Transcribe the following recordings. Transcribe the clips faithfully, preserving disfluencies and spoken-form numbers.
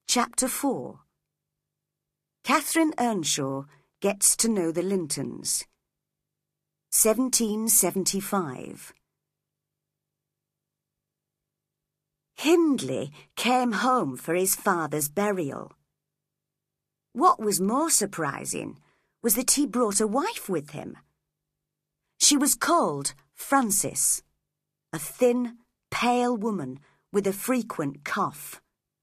Chapter four. Catherine Earnshaw gets to know the Lintons. seventeen seventy-five. Hindley came home for his father's burial. What was more surprising was that he brought a wife with him. She was called Frances, a thin, pale woman with a frequent cough.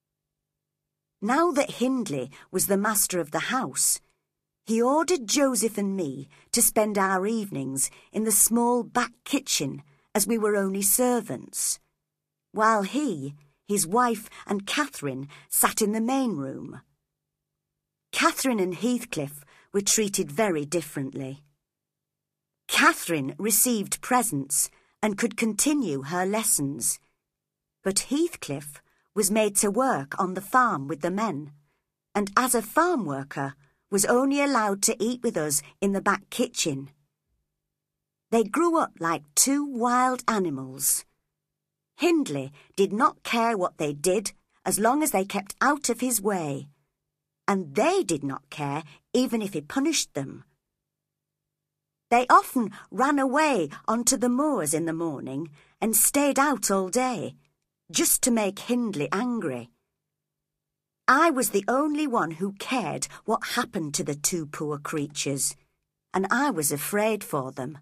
Now that Hindley was the master of the house, he ordered Joseph and me to spend our evenings in the small back kitchen as we were only servants, while he, his wife and Catherine sat in the main room. Catherine and Heathcliff were treated very differently. Catherine received presents and could continue her lessons, but Heathcliff was made to work on the farm with the men, and as a farm worker was only allowed to eat with us in the back kitchen. They grew up like two wild animals. Hindley did not care what they did as long as they kept out of his way, and they did not care even if he punished them. They often ran away onto the moors in the morning and stayed out all day, just to make Hindley angry. I was the only one who cared what happened to the two poor creatures, and I was afraid for them.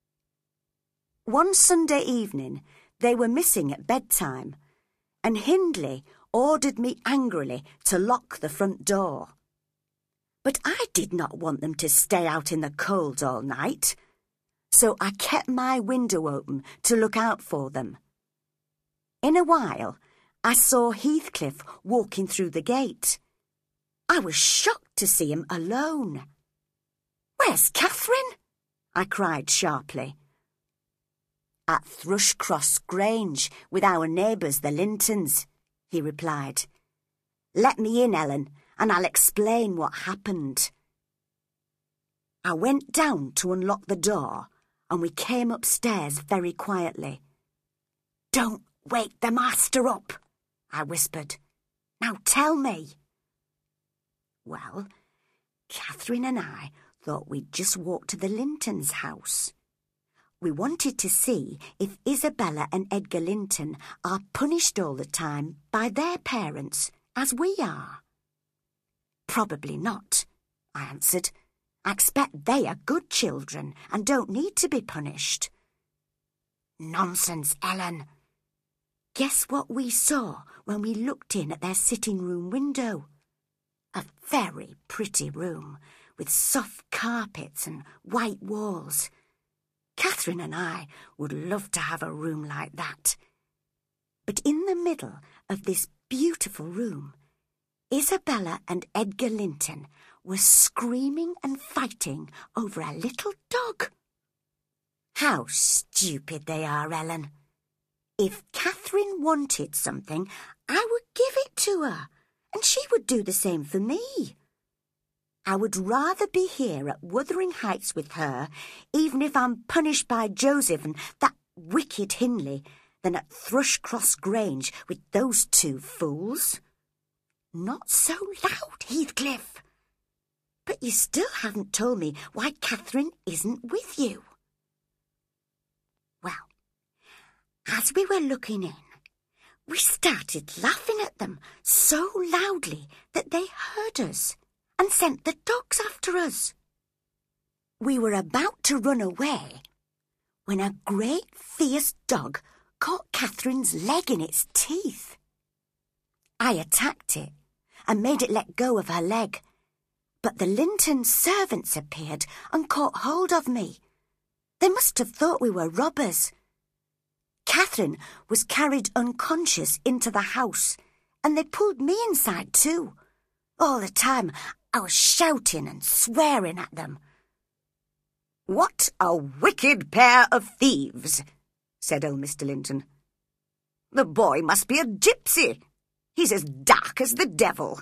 One Sunday evening, they were missing at bedtime, and Hindley ordered me angrily to lock the front door. But I did not want them to stay out in the cold all night, so I kept my window open to look out for them. In a while, I saw Heathcliff walking through the gate. I was shocked to see him alone. "Where's Catherine?" I cried sharply. "At Thrushcross Grange with our neighbours the Lintons," he replied. "Let me in, Ellen, and I'll explain what happened." I went down to unlock the door, and we came upstairs very quietly. "Don't wake the master up," I whispered. "Now tell me." Well, Catherine and I thought we'd just walk to the Lintons' house. We wanted to see if Isabella and Edgar Linton are punished all the time by their parents, as we are. "Probably not," I answered. "I expect they are good children and don't need to be punished." "Nonsense, Ellen." Guess what we saw when we looked in at their sitting-room window? A very pretty room with soft carpets and white walls. Catherine and I would love to have a room like that. But in the middle of this beautiful room, Isabella and Edgar Linton were screaming and fighting over a little dog. How stupid they are, Ellen. If Catherine wanted something, I would give it to her, and she would do the same for me. I would rather be here at Wuthering Heights with her, even if I'm punished by Joseph and that wicked Hindley, than at Thrushcross Grange with those two fools. Not so loud, Heathcliff. But you still haven't told me why Catherine isn't with you. Well, as we were looking in, we started laughing at them so loudly that they heard us and sent the dogs after us. We were about to run away when a great fierce dog caught Catherine's leg in its teeth. I attacked it and made it let go of her leg, but the Linton servants appeared and caught hold of me. They must have thought we were robbers. Catherine was carried unconscious into the house, and they pulled me inside too. All the time I was shouting and swearing at them. "What a wicked pair of thieves," said old Mister Linton. "The boy must be a gypsy. He's as dark as the devil."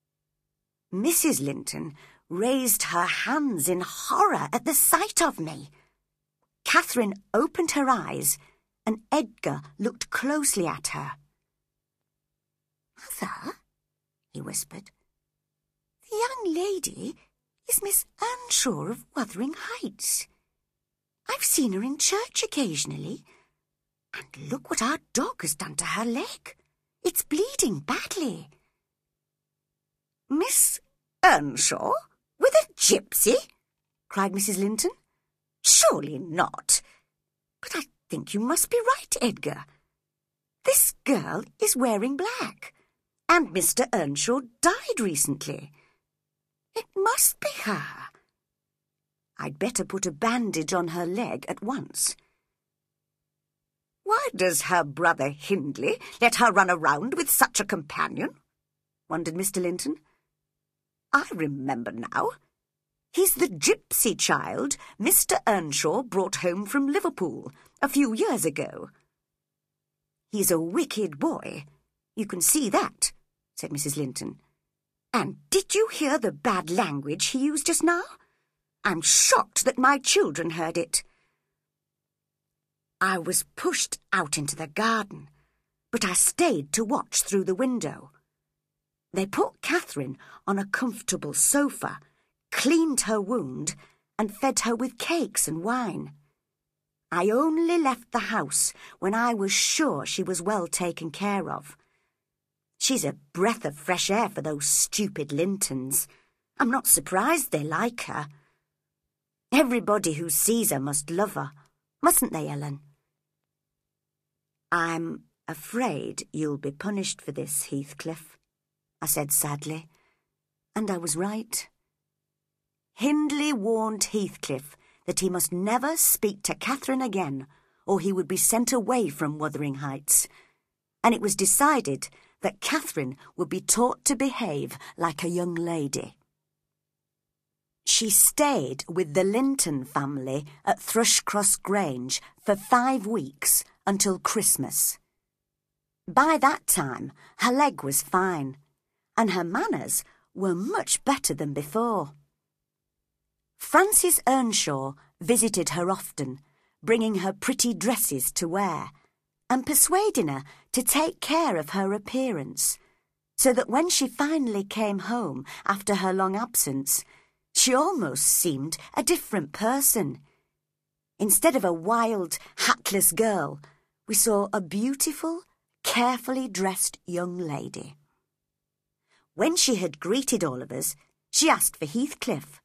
Missus Linton raised her hands in horror at the sight of me. Catherine opened her eyes, and Edgar looked closely at her. "Mother," he whispered. "The young lady is Miss Earnshaw of Wuthering Heights. I've seen her in church occasionally. And look what our dog has done to her leg. It's bleeding badly." "Miss Earnshaw? With a gypsy?" cried Missus Linton. "Surely not. But I think you must be right, Edgar. This girl is wearing black, and Mister Earnshaw died recently. It must be her. I'd better put a bandage on her leg at once." "Why does her brother Hindley let her run around with such a companion?" wondered Mister Linton. "I remember now. He's the gypsy child Mister Earnshaw brought home from Liverpool a few years ago." "He's a wicked boy. You can see that," said Missus Linton. "And did you hear the bad language he used just now? I'm shocked that my children heard it." "I was pushed out into the garden, but I stayed to watch through the window. They put Catherine on a comfortable sofa, cleaned her wound, and fed her with cakes and wine. I only left the house when I was sure she was well taken care of. She's a breath of fresh air for those stupid Lintons. I'm not surprised they like her. Everybody who sees her must love her, mustn't they, Ellen?" "I'm afraid you'll be punished for this, Heathcliff," I said sadly, and I was right. Hindley warned Heathcliff that he must never speak to Catherine again, or he would be sent away from Wuthering Heights, and it was decided that Catherine would be taught to behave like a young lady. She stayed with the Linton family at Thrushcross Grange for five weeks until Christmas. By that time, her leg was fine, and her manners were much better than before. Frances Earnshaw visited her often, bringing her pretty dresses to wear, and persuading her to take care of her appearance, so that when she finally came home after her long absence, she almost seemed a different person. Instead of a wild, hatless girl, we saw a beautiful, carefully dressed young lady. When she had greeted all of us, she asked for Heathcliff.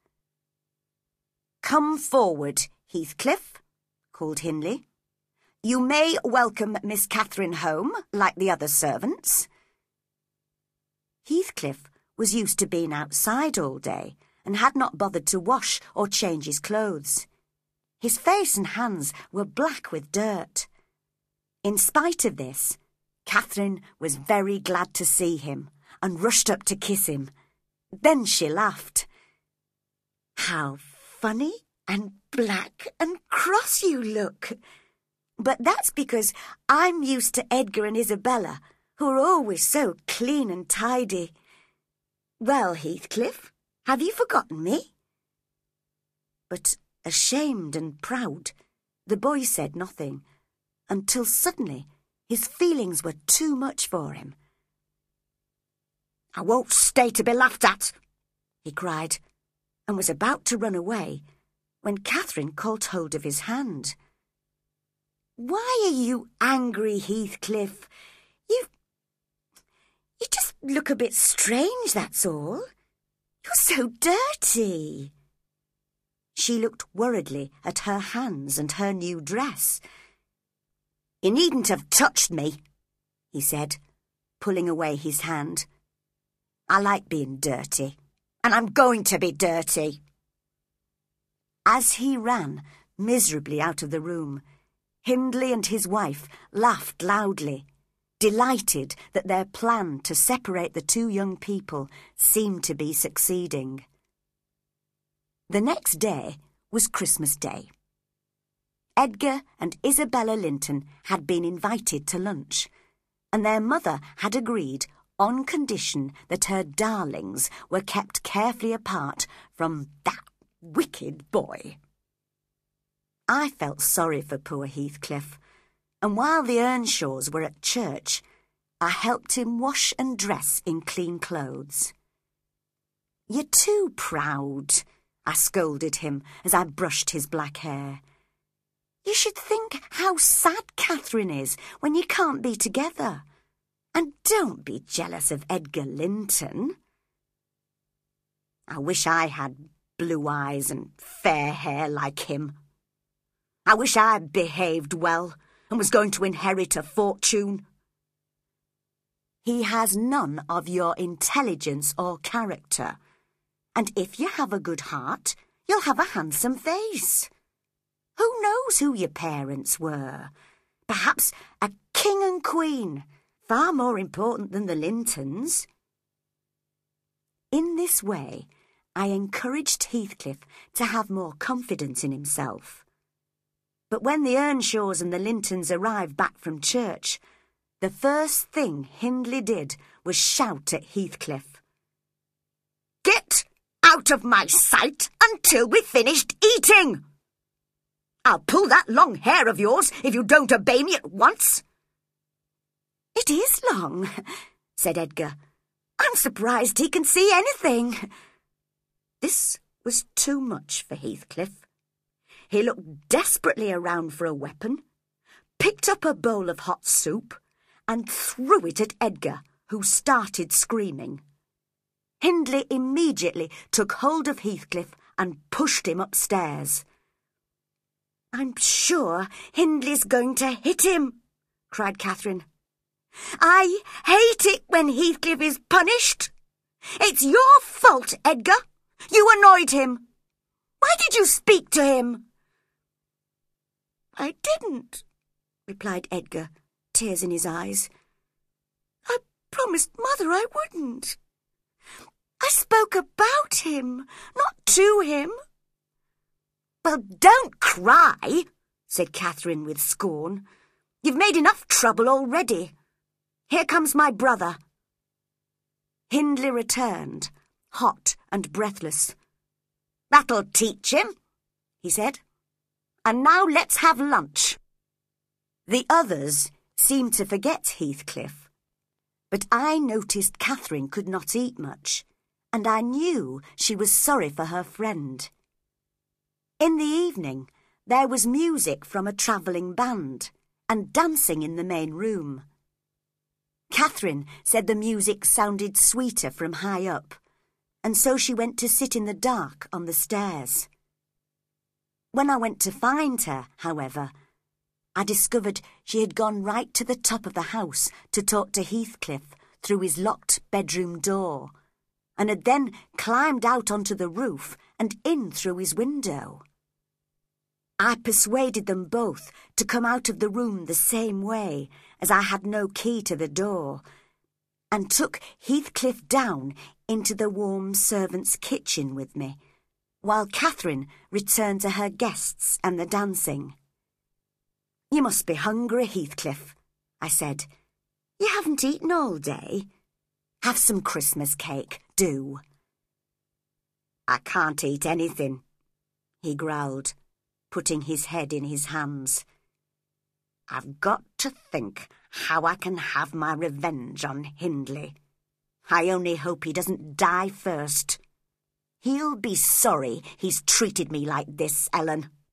"Come forward, Heathcliff," called Hindley. "You may welcome Miss Catherine home, like the other servants." Heathcliff was used to being outside all day and had not bothered to wash or change his clothes. His face and hands were black with dirt. In spite of this, Catherine was very glad to see him and rushed up to kiss him. Then she laughed. "How funny and black and cross you look. But that's because I'm used to Edgar and Isabella, who are always so clean and tidy. Well, Heathcliff, have you forgotten me?" But, ashamed and proud, the boy said nothing, until suddenly his feelings were too much for him. "I won't stay to be laughed at," he cried, and was about to run away when Catherine caught hold of his hand. "Why are you angry, Heathcliff? You... you just look a bit strange, that's all. You're so dirty." She looked worriedly at her hands and her new dress. "You needn't have touched me," he said, pulling away his hand. "I like being dirty, and I'm going to be dirty." As he ran miserably out of the room, Hindley and his wife laughed loudly, delighted that their plan to separate the two young people seemed to be succeeding. The next day was Christmas Day. Edgar and Isabella Linton had been invited to lunch, and their mother had agreed on condition that her darlings were kept carefully apart from that wicked boy. I felt sorry for poor Heathcliff, and while the Earnshaws were at church, I helped him wash and dress in clean clothes. "You're too proud," I scolded him as I brushed his black hair. "You should think how sad Catherine is when you can't be together. And don't be jealous of Edgar Linton." "I wish I had blue eyes and fair hair like him. I wish I'd behaved well and was going to inherit a fortune." "He has none of your intelligence or character. And if you have a good heart, you'll have a handsome face. Who knows who your parents were? Perhaps a king and queen, far more important than the Lintons." In this way, I encouraged Heathcliff to have more confidence in himself. But when the Earnshaws and the Lintons arrived back from church, the first thing Hindley did was shout at Heathcliff. "Get out of my sight until we've finished eating! I'll pull that long hair of yours if you don't obey me at once." "It is long," said Edgar. "I'm surprised he can see anything." This was too much for Heathcliff. He looked desperately around for a weapon, picked up a bowl of hot soup, and threw it at Edgar, who started screaming. Hindley immediately took hold of Heathcliff and pushed him upstairs. "I'm sure Hindley's going to hit him," cried Catherine. "I hate it when Heathcliff is punished. It's your fault, Edgar. You annoyed him. Why did you speak to him?" "I didn't," replied Edgar, tears in his eyes. "I promised Mother I wouldn't. I spoke about him, not to him." "Well, don't cry," said Catherine with scorn. "You've made enough trouble already. Here comes my brother." Hindley returned, hot and breathless. "That'll teach him," he said. "And now let's have lunch." The others seemed to forget Heathcliff, but I noticed Catherine could not eat much, and I knew she was sorry for her friend. In the evening, there was music from a travelling band and dancing in the main room. Catherine said the music sounded sweeter from high up, and so she went to sit in the dark on the stairs. When I went to find her, however, I discovered she had gone right to the top of the house to talk to Heathcliff through his locked bedroom door, and had then climbed out onto the roof and in through his window. I persuaded them both to come out of the room the same way, as I had no key to the door, and took Heathcliff down into the warm servants' kitchen with me, while Catherine returned to her guests and the dancing. "You must be hungry, Heathcliff," I said. "You haven't eaten all day. Have some Christmas cake, do." "I can't eat anything," he growled, putting his head in his hands. "I've got to think how I can have my revenge on Hindley. I only hope he doesn't die first. He'll be sorry he's treated me like this, Ellen."